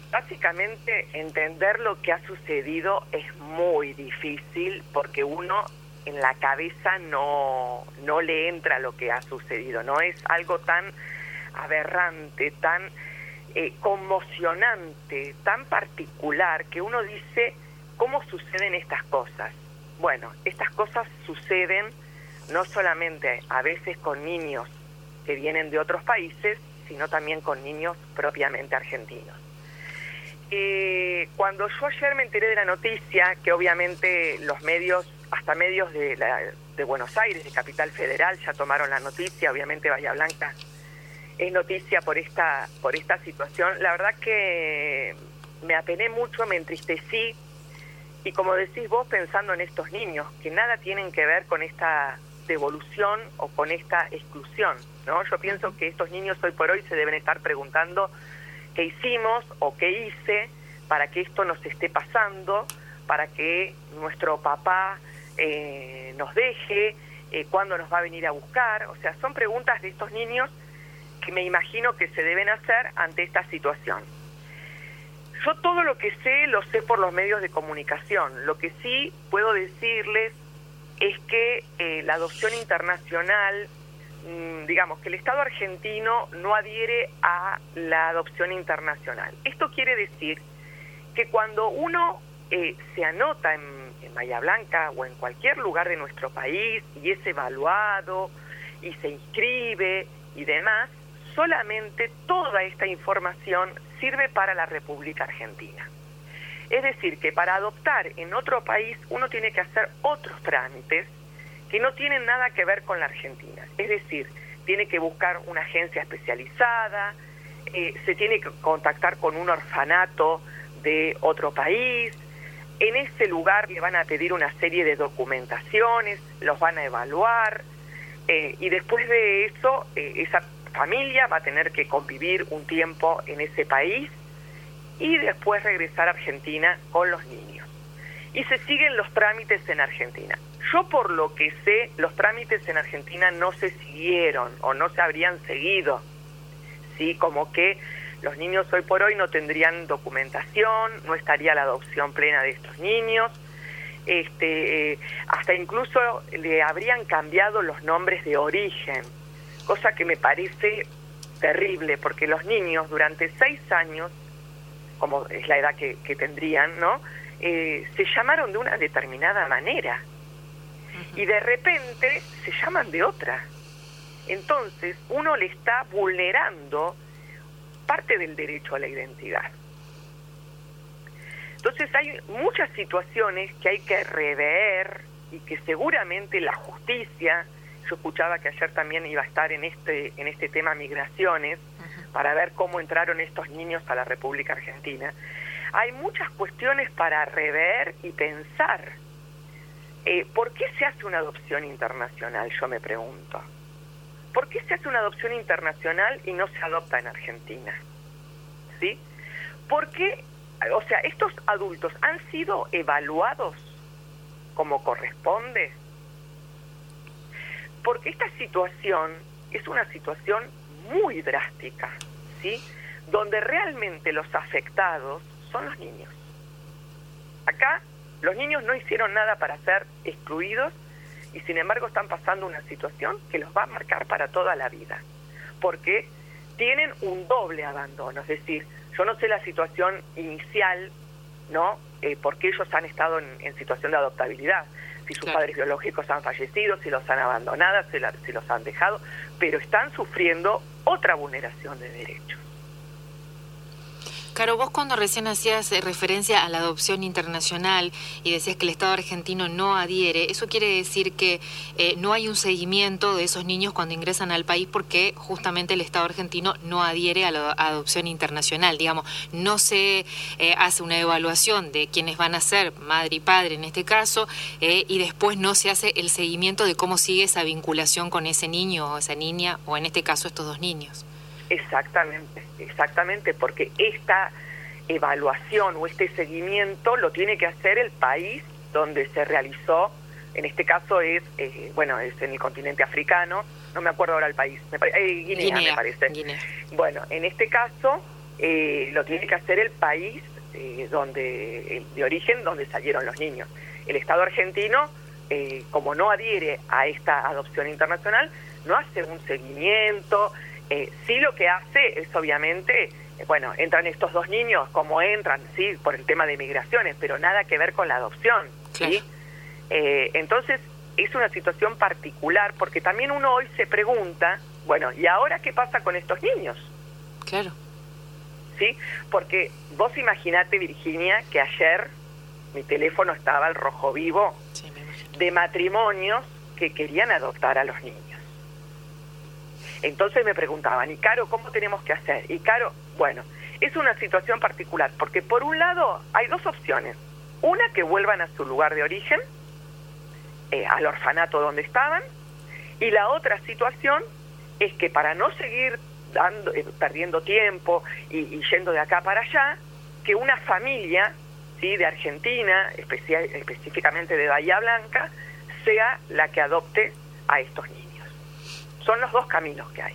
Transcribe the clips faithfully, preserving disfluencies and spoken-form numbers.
Básicamente, entender lo que ha sucedido es muy difícil porque uno en la cabeza no, no le entra lo que ha sucedido, no es algo tan aberrante, tan eh, conmocionante, tan particular, que uno dice, ¿cómo suceden estas cosas? Bueno, estas cosas suceden no solamente a veces con niños que vienen de otros países, sino también con niños propiamente argentinos. Eh, cuando yo ayer me enteré de la noticia, que obviamente los medios, hasta medios de, la, de Buenos Aires, de Capital Federal, ya tomaron la noticia, obviamente Bahía Blanca es noticia por esta, por esta situación, la verdad que me apené mucho, me entristecí, y como decís vos, pensando en estos niños, que nada tienen que ver con esta devolución o con esta exclusión, ¿no? Yo pienso que estos niños hoy por hoy se deben estar preguntando qué hicimos o qué hice para que esto nos esté pasando, para que nuestro papá eh, nos deje, eh, cuándo nos va a venir a buscar. O sea, son preguntas de estos niños que me imagino que se deben hacer ante esta situación. Yo todo lo que sé lo sé por los medios de comunicación. Lo que sí puedo decirles es que eh, la adopción internacional, digamos que el Estado argentino no adhiere a la adopción internacional. Esto quiere decir que cuando uno eh, se anota en, en Bahía Blanca o en cualquier lugar de nuestro país y es evaluado y se inscribe y demás, solamente toda esta información sirve para la República Argentina. Es decir, que para adoptar en otro país uno tiene que hacer otros trámites que no tienen nada que ver con la Argentina. Es decir, tiene que buscar una agencia especializada, eh, se tiene que contactar con un orfanato de otro país, en ese lugar le van a pedir una serie de documentaciones, los van a evaluar, eh, y después de eso, eh, esa familia va a tener que convivir un tiempo en ese país y después regresar a Argentina con los niños. Y se siguen los trámites en Argentina. Yo, por lo que sé, los trámites en Argentina no se siguieron o no se habrían seguido, ¿sí? Como que los niños hoy por hoy no tendrían documentación, no estaría la adopción plena de estos niños, este, eh, hasta incluso le habrían cambiado los nombres de origen, cosa que me parece terrible, porque los niños durante seis años, como es la edad que, que tendrían, ¿no? Eh, se llamaron de una determinada manera. Y de repente se llaman de otra. Entonces uno le está vulnerando parte del derecho a la identidad. Entonces hay muchas situaciones que hay que rever y que seguramente la justicia, yo escuchaba que ayer también iba a estar en este, en este tema migraciones, uh-huh, para ver cómo entraron estos niños a la República Argentina. Hay muchas cuestiones para rever y pensar. Eh, ¿Por qué se hace una adopción internacional? Yo me pregunto. ¿Por qué se hace una adopción internacional y no se adopta en Argentina? ¿Sí? ¿Por qué? O sea, ¿estos adultos han sido evaluados como corresponde? Porque esta situación es una situación muy drástica, ¿sí? Donde realmente los afectados son los niños. Acá los niños no hicieron nada para ser excluidos y sin embargo están pasando una situación que los va a marcar para toda la vida, porque tienen un doble abandono. Es decir, yo no sé la situación inicial, ¿no? Eh, porque ellos han estado en, en situación de adoptabilidad, si sus claro. padres biológicos han fallecido, si los han abandonado, si, la, si los han dejado, pero están sufriendo otra vulneración de derechos. Caro, vos cuando recién hacías referencia a la adopción internacional y decías que el Estado argentino no adhiere, eso quiere decir que eh, no hay un seguimiento de esos niños cuando ingresan al país porque justamente el Estado argentino no adhiere a la adopción internacional, digamos, no se eh, hace una evaluación de quiénes van a ser madre y padre en este caso, eh, y después no se hace el seguimiento de cómo sigue esa vinculación con ese niño o esa niña, o en este caso estos dos niños. Exactamente, exactamente, porque esta evaluación o este seguimiento lo tiene que hacer el país donde se realizó, en este caso es, eh, bueno, es en el continente africano, no me acuerdo ahora el país, me pare, eh, Guinea, Guinea me parece. Guinea. Bueno, en este caso eh, lo tiene que hacer el país eh, donde de origen donde salieron los niños. El Estado argentino, eh, como no adhiere a esta adopción internacional, no hace un seguimiento. Eh, sí lo que hace es obviamente, eh, bueno, entran estos dos niños como entran, sí, por el tema de migraciones, pero nada que ver con la adopción, ¿sí? Claro. Eh, entonces, es una situación particular, porque también uno hoy se pregunta, bueno, ¿y ahora qué pasa con estos niños? Claro. ¿Sí? Porque vos imaginate, Virginia, que ayer mi teléfono estaba al rojo vivo, sí, me imagino, de matrimonios que querían adoptar a los niños. Entonces me preguntaban, y Caro, ¿cómo tenemos que hacer? Y Caro, bueno, es una situación particular, porque por un lado hay dos opciones. Una, que vuelvan a su lugar de origen, eh, al orfanato donde estaban, y la otra situación es que para no seguir dando, eh, perdiendo tiempo y, y yendo de acá para allá, que una familia, ¿sí?, de Argentina, especial, específicamente de Bahía Blanca, sea la que adopte a estos niños. Son los dos caminos que hay.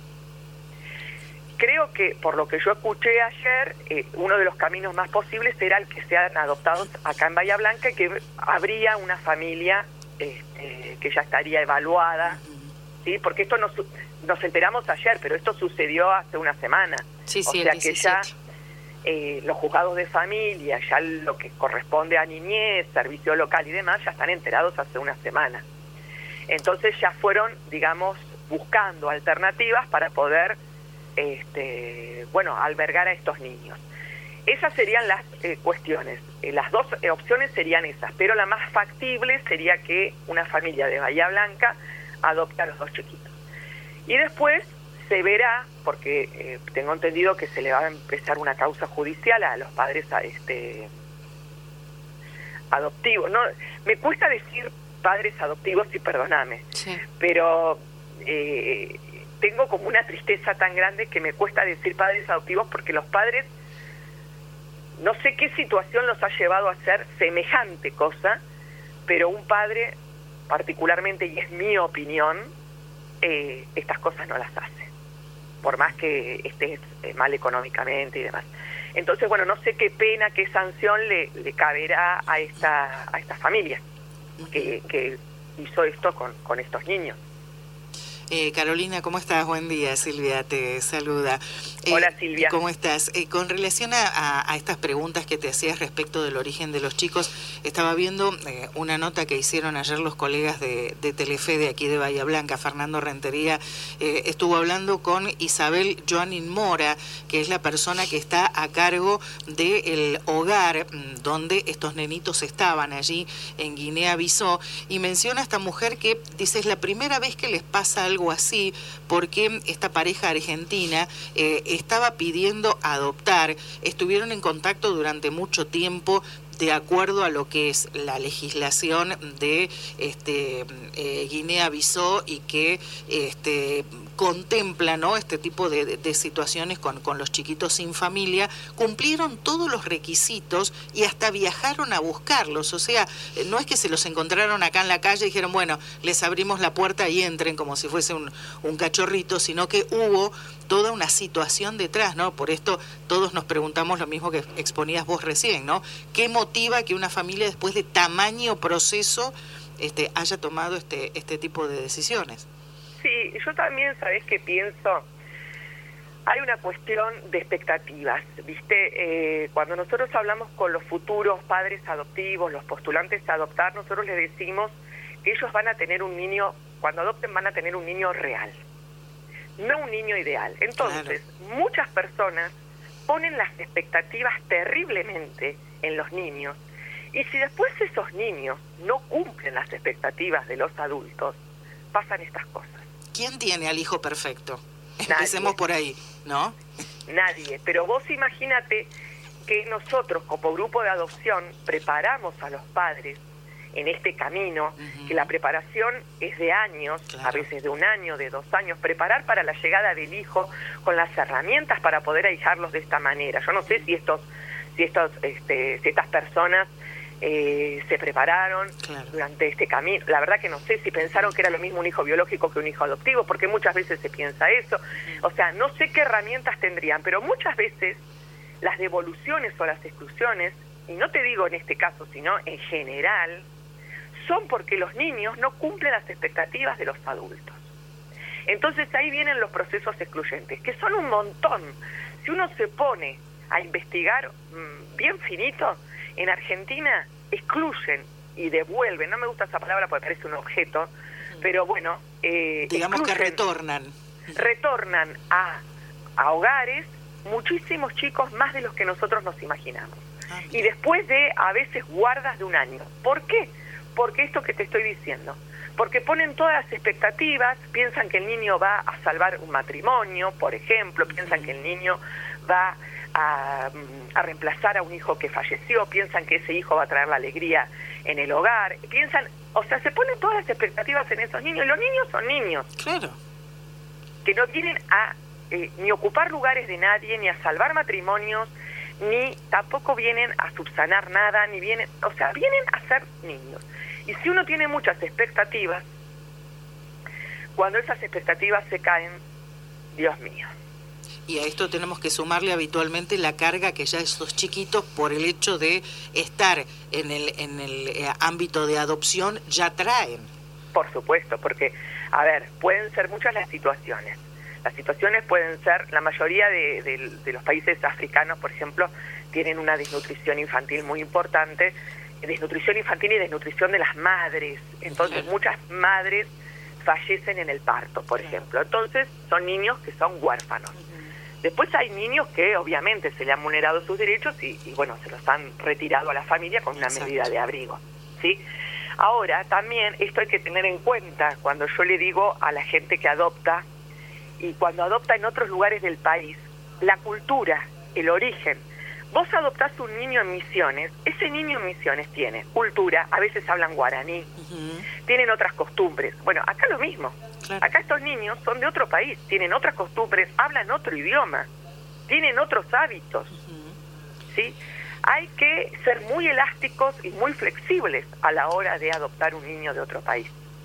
Creo que, por lo que yo escuché ayer, eh, uno de los caminos más posibles era el que sean adoptados acá en Bahía Blanca, y que habría una familia este, que ya estaría evaluada, ¿sí? Porque esto nos, nos enteramos ayer, pero esto sucedió hace una semana. Sí, sí, o sea que ya eh, los juzgados de familia, ya lo que corresponde a niñez, servicio local y demás, ya están enterados hace una semana. Entonces ya fueron, digamos, buscando alternativas para poder, este, bueno, albergar a estos niños. Esas serían las eh, cuestiones. Eh, las dos eh, opciones serían esas, pero la más factible sería que una familia de Bahía Blanca adopte a los dos chiquitos. Y después se verá, porque eh, tengo entendido que se le va a empezar una causa judicial a los padres a este adoptivos. No, me cuesta decir padres adoptivos, y perdóname, sí, pero eh, tengo como una tristeza tan grande que me cuesta decir padres adoptivos, porque los padres, no sé qué situación los ha llevado a hacer semejante cosa, pero un padre particularmente, y es mi opinión, eh, estas cosas no las hace, por más que esté mal económicamente y demás. Entonces, bueno, no sé qué pena, qué sanción le, le caberá a esta, a esta familia que, que hizo esto con, con estos niños. Eh, Carolina, ¿cómo estás? Buen día, Silvia te saluda. Eh, Hola, Silvia. ¿Cómo estás? Eh, con relación a, a, a estas preguntas que te hacías respecto del origen de los chicos, estaba viendo eh, una nota que hicieron ayer los colegas de, de Telefe de aquí de Bahía Blanca. Fernando Rentería eh, estuvo hablando con Isabel Joanín Mora, que es la persona que está a cargo del hogar donde estos nenitos estaban allí en Guinea-Bissau, y menciona a esta mujer que dice es la primera vez que les pasa algo así, porque esta pareja argentina eh, estaba pidiendo adoptar, estuvieron en contacto durante mucho tiempo de acuerdo a lo que es la legislación de este eh, Guinea-Bissau, y que este contempla, ¿no?, este tipo de, de, de situaciones con, con los chiquitos sin familia. Cumplieron todos los requisitos y hasta viajaron a buscarlos. O sea, no es que se los encontraron acá en la calle y dijeron, bueno, les abrimos la puerta y entren como si fuese un, un cachorrito, sino que hubo toda una situación detrás, ¿no? Por esto todos nos preguntamos lo mismo que exponías vos recién, ¿no? ¿Qué motiva que una familia, después de tamaño proceso, este, haya tomado este, este tipo de decisiones? Sí, yo también, ¿sabés qué pienso? Hay una cuestión de expectativas, ¿viste? Eh, cuando nosotros hablamos con los futuros padres adoptivos, los postulantes a adoptar, nosotros les decimos que ellos van a tener un niño, cuando adopten van a tener un niño real, no un niño ideal. Entonces, claro, muchas personas ponen las expectativas terriblemente en los niños, y si después esos niños no cumplen las expectativas de los adultos, pasan estas cosas. ¿Quién tiene al hijo perfecto? Empecemos por ahí, ¿no? Nadie, pero vos imagínate que nosotros como grupo de adopción preparamos a los padres en este camino, uh-huh, que la preparación es de años, claro, a veces de un año, de dos años, preparar para la llegada del hijo con las herramientas para poder ahijarlos de esta manera. Yo no sé si estos, si estos, este, si estas personas eh, se prepararon claro. durante este camino. La verdad que no sé si pensaron que era lo mismo un hijo biológico que un hijo adoptivo, porque muchas veces se piensa eso. O sea, no sé qué herramientas tendrían, pero muchas veces las devoluciones o las exclusiones, y no te digo en este caso, sino en general, son porque los niños no cumplen las expectativas de los adultos. Entonces ahí vienen los procesos excluyentes, que son un montón. Si uno se pone a investigar mmm, bien finito, en Argentina excluyen y devuelven, no me gusta esa palabra porque parece un objeto, pero bueno... Eh, digamos que retornan. Retornan a, a hogares muchísimos chicos, más de los que nosotros nos imaginamos. Ah, y después de, a veces, guardas de un año. ¿Por qué? Porque esto que te estoy diciendo. Porque ponen todas las expectativas, piensan que el niño va a salvar un matrimonio, por ejemplo, piensan que el niño va a, a reemplazar a un hijo que falleció, piensan que ese hijo va a traer la alegría en el hogar, piensan, o sea, se ponen todas las expectativas en esos niños. Los niños son niños. Claro. Que no vienen a eh, ni ocupar lugares de nadie, ni a salvar matrimonios, ni tampoco vienen a subsanar nada, ni vienen, o sea, vienen a ser niños. Y si uno tiene muchas expectativas, cuando esas expectativas se caen, Dios mío. Y a esto tenemos que sumarle habitualmente la carga que ya esos chiquitos, por el hecho de estar en el, en el eh, ámbito de adopción, ya traen. Por supuesto, porque, a ver, pueden ser muchas las situaciones. Las situaciones pueden ser, la mayoría de, de, de los países africanos, por ejemplo, tienen una desnutrición infantil muy importante, desnutrición infantil y desnutrición de las madres. Entonces, claro. muchas madres fallecen en el parto, por claro. ejemplo. Entonces, son niños que son huérfanos. Uh-huh. Después hay niños que, obviamente, se le han vulnerado sus derechos y, y, bueno, se los han retirado a la familia con una Exacto. medida de abrigo, ¿sí? Ahora, también, esto hay que tener en cuenta cuando yo le digo a la gente que adopta, y cuando adopta en otros lugares del país, la cultura, el origen. Vos adoptás un niño en Misiones, ese niño en Misiones tiene cultura, a veces hablan guaraní, uh-huh. tienen otras costumbres. Bueno, acá lo mismo. Claro. Acá estos niños son de otro país, tienen otras costumbres, hablan otro idioma, tienen otros hábitos. Uh-huh. ¿Sí? Hay que ser muy elásticos y muy flexibles a la hora de adoptar un niño de otro país.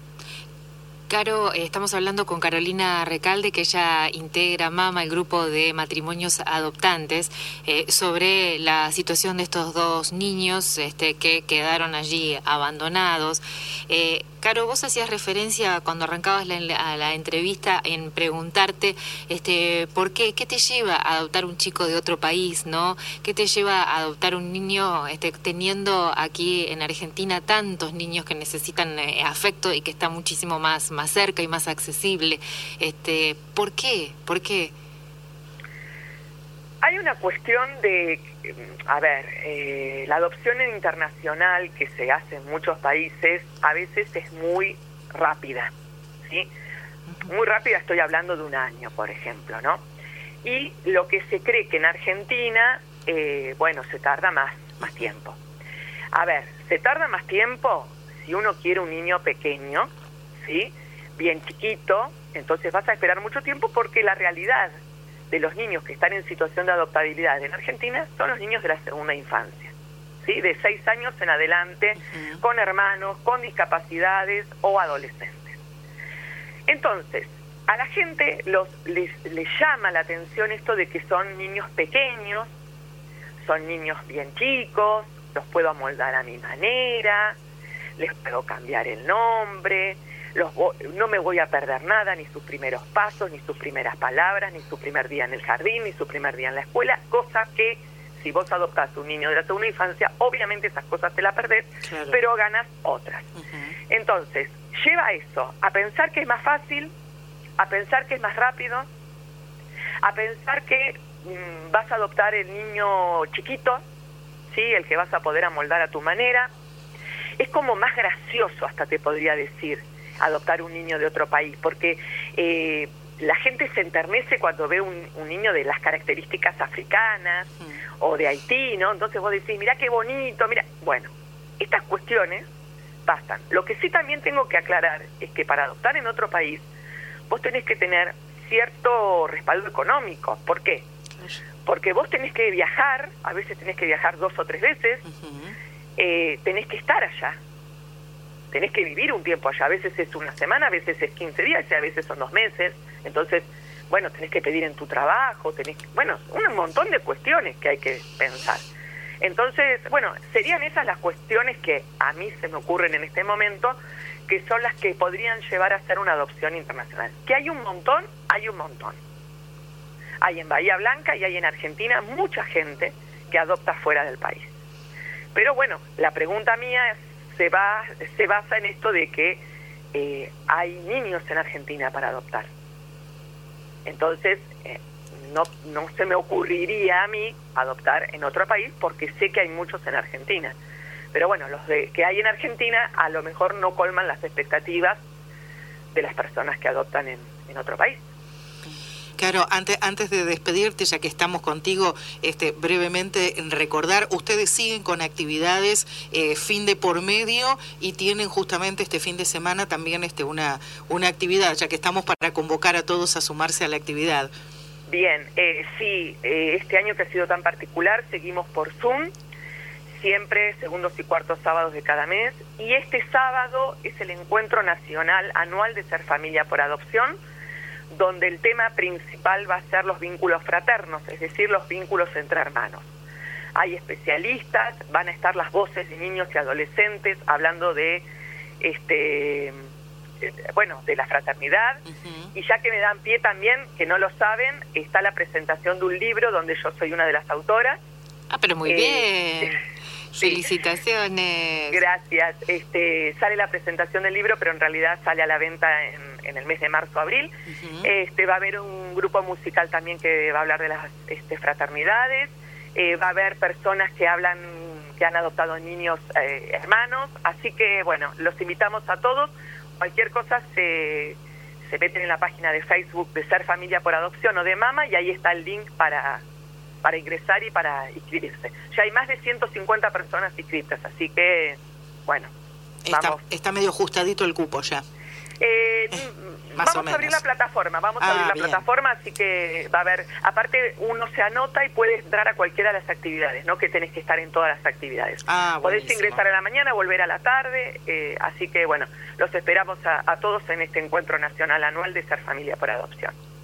Caro, eh, estamos hablando con Carolina Recalde, que ella integra MAMA, el grupo de matrimonios adoptantes, eh, sobre la situación de estos dos niños este, que quedaron allí abandonados. Eh, Caro, vos hacías referencia cuando arrancabas la, a la entrevista en preguntarte este, ¿por qué? ¿Qué te lleva a adoptar un chico de otro país, no? ¿Qué te lleva a adoptar un niño este, teniendo aquí en Argentina tantos niños que necesitan eh, afecto y que está muchísimo más, más cerca y más accesible? Este, ¿por qué? ¿Por qué? Hay una cuestión de, a ver, eh, la adopción internacional que se hace en muchos países a veces es muy rápida, ¿sí? Muy rápida, estoy hablando de un año, por ejemplo, ¿no? Y lo que se cree que en Argentina, eh, bueno, se tarda más, más tiempo. A ver, se tarda más tiempo si uno quiere un niño pequeño, ¿sí? Bien chiquito, entonces vas a esperar mucho tiempo porque la realidad de los niños que están en situación de adoptabilidad en Argentina son los niños de la segunda infancia, ¿sí? De seis años en adelante, uh-huh. con hermanos, con discapacidades o adolescentes. Entonces, a la gente los les, les llama la atención esto de que son niños pequeños, son niños bien chicos, los puedo amoldar a mi manera, les puedo cambiar el nombre, Los, no me voy a perder nada, ni sus primeros pasos, ni sus primeras palabras, ni su primer día en el jardín, ni su primer día en la escuela, cosa que si vos adoptás un niño de la segunda infancia, obviamente esas cosas te las perdés, claro. pero ganas otras. Uh-huh. Entonces, lleva eso, a pensar que es más fácil, a pensar que es más rápido, a pensar que mmm, vas a adoptar el niño chiquito, ¿sí? El que vas a poder amoldar a tu manera. Es como más gracioso, hasta te podría decir, adoptar un niño de otro país, porque eh, la gente se enternece cuando ve un, un niño de las características africanas mm. o de Haití, ¿no? Entonces vos decís, mirá qué bonito, mira. Bueno, estas cuestiones pasan. Lo que sí también tengo que aclarar es que para adoptar en otro país vos tenés que tener cierto respaldo económico. ¿Por qué? Porque vos tenés que viajar, a veces tenés que viajar dos o tres veces, uh-huh. eh, tenés que estar allá, tenés que vivir un tiempo allá, a veces es una semana, a veces es quince días, a veces son dos meses, entonces, bueno, tenés que pedir en tu trabajo, tenés que, bueno, un montón de cuestiones que hay que pensar. Entonces, bueno, serían esas las cuestiones que a mí se me ocurren en este momento, que son las que podrían llevar a hacer una adopción internacional. Que hay un montón, hay un montón. Hay en Bahía Blanca y hay en Argentina mucha gente que adopta fuera del país. Pero bueno, la pregunta mía se, va, se basa en esto de que eh, hay niños en Argentina para adoptar. Entonces, eh, no, no se me ocurriría a mí adoptar en otro país porque sé que hay muchos en Argentina. Pero bueno, los de, que hay en Argentina a lo mejor no colman las expectativas de las personas que adoptan en, en otro país. Claro, antes, antes de despedirte, ya que estamos contigo, este, brevemente recordar, ustedes siguen con actividades eh, fin de por medio y tienen justamente este fin de semana también este, una, una actividad, ya que estamos para convocar a todos a sumarse a la actividad. Bien, eh, sí, eh, este año que ha sido tan particular, seguimos por Zoom, siempre segundos y cuartos sábados de cada mes, y este sábado es el encuentro nacional anual de Ser Familia por Adopción, donde el tema principal va a ser los vínculos fraternos, es decir, los vínculos entre hermanos. Hay especialistas, van a estar las voces de niños y adolescentes hablando de, este, bueno, de la fraternidad, uh-huh. Y ya que me dan pie también, que no lo saben, está la presentación de un libro donde yo soy una de las autoras. Ah, pero muy eh, bien. Sí. Felicitaciones. Gracias. Este, sale la presentación del libro, pero en realidad sale a la venta en, en el mes de marzo-abril. Uh-huh. Este, va a haber un grupo musical también que va a hablar de las este, fraternidades. Eh, va a haber personas que hablan, que han adoptado niños eh, hermanos. Así que, bueno, los invitamos a todos. Cualquier cosa se, se meten en la página de Facebook de Ser Familia por Adopción o de Mama y ahí está el link para... para ingresar y para inscribirse. Ya hay más de ciento cincuenta personas inscritas, así que, bueno, está, vamos. Está medio ajustadito el cupo ya. Eh, eh, vamos a abrir la plataforma, vamos ah, a abrir la bien. plataforma, así que va a haber, aparte uno se anota y puede entrar a cualquiera de las actividades, no que tenés que estar en todas las actividades. Ah, podés buenísimo. ingresar a la mañana, volver a la tarde, eh, así que bueno, los esperamos a, a todos en este encuentro nacional anual de Ser Familia por Adopción.